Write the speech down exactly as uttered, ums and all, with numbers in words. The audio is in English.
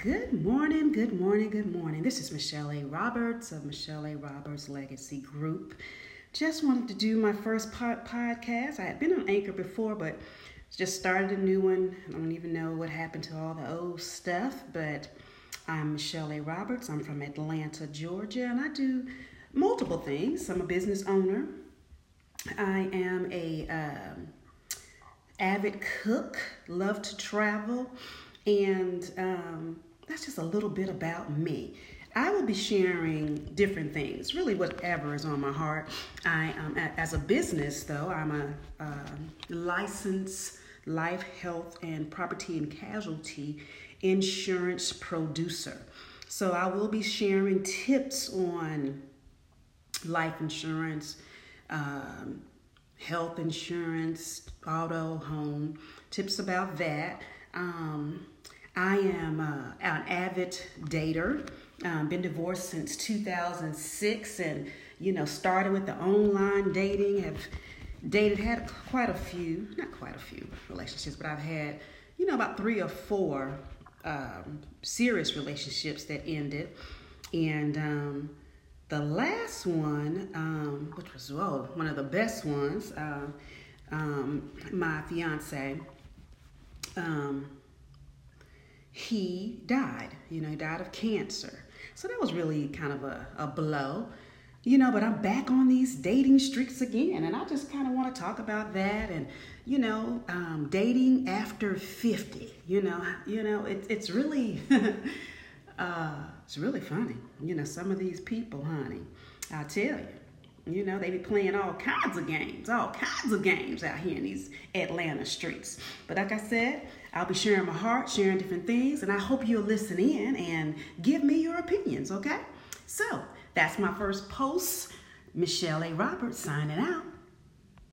Good morning, good morning, good morning. This is Michelle A. Roberts of Michelle A. Roberts Legacy Group. Just wanted to do my first pod- podcast. I had been on Anchor before, but just started a new one. I don't even know what happened to all the old stuff, but I'm Michelle A. Roberts. I'm from Atlanta, Georgia, and I do multiple things. I'm a business owner. I am a um, avid cook, love to travel, and um, that's just a little bit about me. I will be sharing different things, really whatever is on my heart. I, um, as a business, though, I'm a um, licensed life, health, and property and casualty insurance producer. So I will be sharing tips on life insurance, um, health insurance, auto, home, tips about that. Um, I am uh, an avid dater. Um, been divorced since two thousand six, and you know, started with the online dating. Have dated, had quite a few, not quite a few relationships, but I've had, you know, about three or four um, serious relationships that ended, and um, the last one, um, which was oh, one of the best ones, uh, um, my fiance. Um, he died, you know, he died of cancer. So that was really kind of a, a blow, you know, but I'm back on these dating streaks again. And I just kind of want to talk about that and, you know, um, dating after fifty, you know, you know, it, it's really, uh, it's really funny. You know, some of these people, honey, I tell you. You know, they be playing all kinds of games, all kinds of games out here in these Atlanta streets. But like I said, I'll be sharing my heart, sharing different things, and I hope you'll listen in and give me your opinions, okay? So, that's my first post. Michelle A. Roberts signing out.